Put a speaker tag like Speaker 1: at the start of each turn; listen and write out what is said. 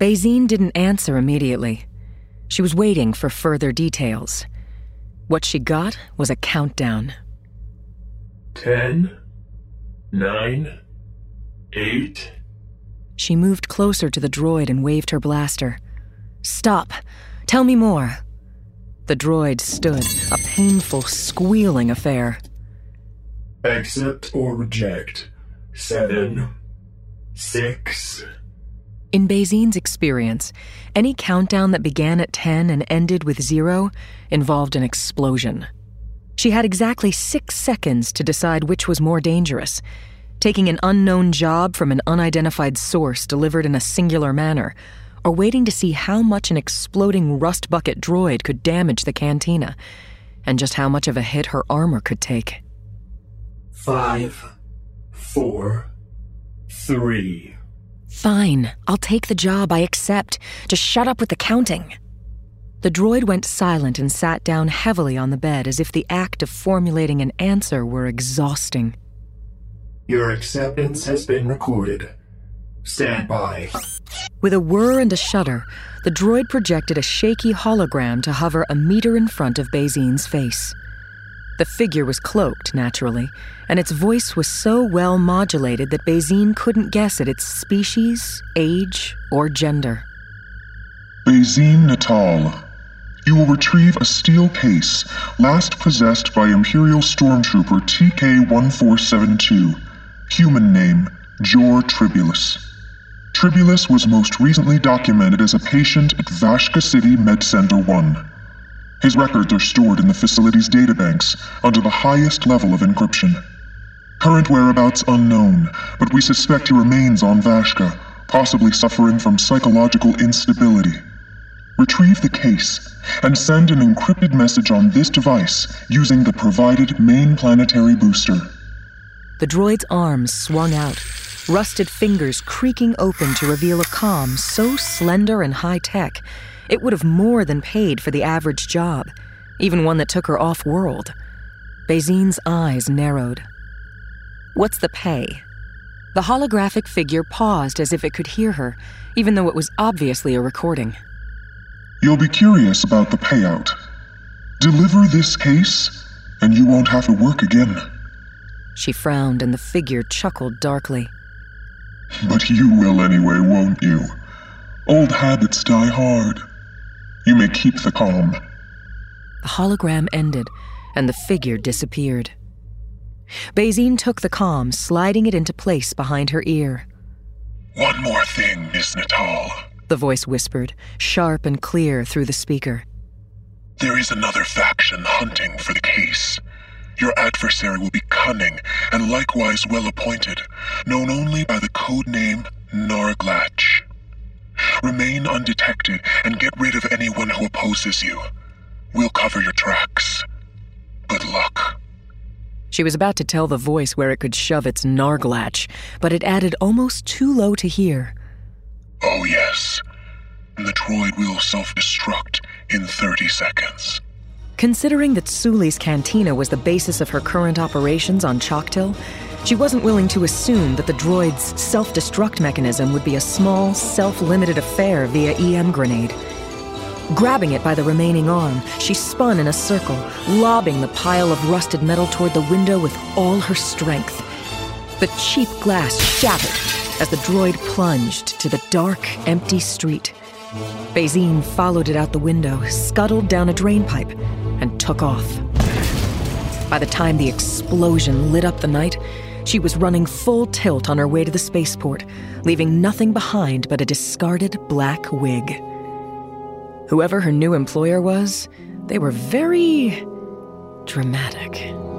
Speaker 1: Bayzine didn't answer immediately. She was waiting for further details. What she got was a countdown.
Speaker 2: 10, 9, 8...
Speaker 1: She moved closer to the droid and waved her blaster. "Stop! Tell me more." The droid stood, a painful, squealing affair.
Speaker 2: Accept or reject. 7, 6...
Speaker 1: In Bayzine's experience, any countdown that began at 10 and ended with 0 involved an explosion. She had exactly 6 seconds to decide which was more dangerous: taking an unknown job from an unidentified source delivered in a singular manner, or waiting to see how much an exploding rust bucket droid could damage the cantina, and just how much of a hit her armor could take.
Speaker 2: 5, 4, 3...
Speaker 1: "Fine, I'll take the job, I accept. Just shut up with the counting." The droid went silent and sat down heavily on the bed as if the act of formulating an answer were exhausting.
Speaker 2: Your acceptance has been recorded. Stand by.
Speaker 1: With a whir and a shudder, the droid projected a shaky hologram to hover a meter in front of Bayzine's face. The figure was cloaked, naturally, and its voice was so well modulated that Bayzine couldn't guess at its species, age, or gender.
Speaker 3: Bayzine Natal, you will retrieve a steel case last possessed by Imperial Stormtrooper TK-1472, human name Jor Tribulus. Tribulus was most recently documented as a patient at Vashka City Med Center 1. His records are stored in the facility's databanks under the highest level of encryption. Current whereabouts unknown, but we suspect he remains on Vashka, possibly suffering from psychological instability. Retrieve the case and send an encrypted message on this device using the provided main planetary booster.
Speaker 1: The droid's arms swung out, rusted fingers creaking open to reveal a comm so slender and high-tech it would have more than paid for the average job, even one that took her off-world. Bayzine's eyes narrowed. "What's the pay?" The holographic figure paused as if it could hear her, even though it was obviously a recording.
Speaker 3: You'll be curious about the payout. Deliver this case, and you won't have to work again.
Speaker 1: She frowned, and the figure chuckled darkly.
Speaker 3: But you will anyway, won't you? Old habits die hard. You may keep the comm.
Speaker 1: The hologram ended, and the figure disappeared. Bayzine took the comm, sliding it into place behind her ear.
Speaker 3: One more thing, Miss Natal,
Speaker 1: the voice whispered, sharp and clear through the speaker.
Speaker 3: There is another faction hunting for the case. Your adversary will be cunning and likewise well-appointed, known only by the code name Narglach. Remain undetected and get rid of anyone who opposes you. We'll cover your tracks. Good luck.
Speaker 1: She was about to tell the voice where it could shove its Narglach, but it added almost too low to hear.
Speaker 3: Oh yes, and the droid will self-destruct in 30 seconds.
Speaker 1: Considering that Suli's cantina was the basis of her current operations on Choctail, she wasn't willing to assume that the droid's self-destruct mechanism would be a small, self-limited affair via EM grenade. Grabbing it by the remaining arm, she spun in a circle, lobbing the pile of rusted metal toward the window with all her strength. The cheap glass shattered as the droid plunged to the dark, empty street. Bayzine followed it out the window, scuttled down a drainpipe, and took off. By the time the explosion lit up the night, she was running full tilt on her way to the spaceport, leaving nothing behind but a discarded black wig. Whoever her new employer was, they were very dramatic.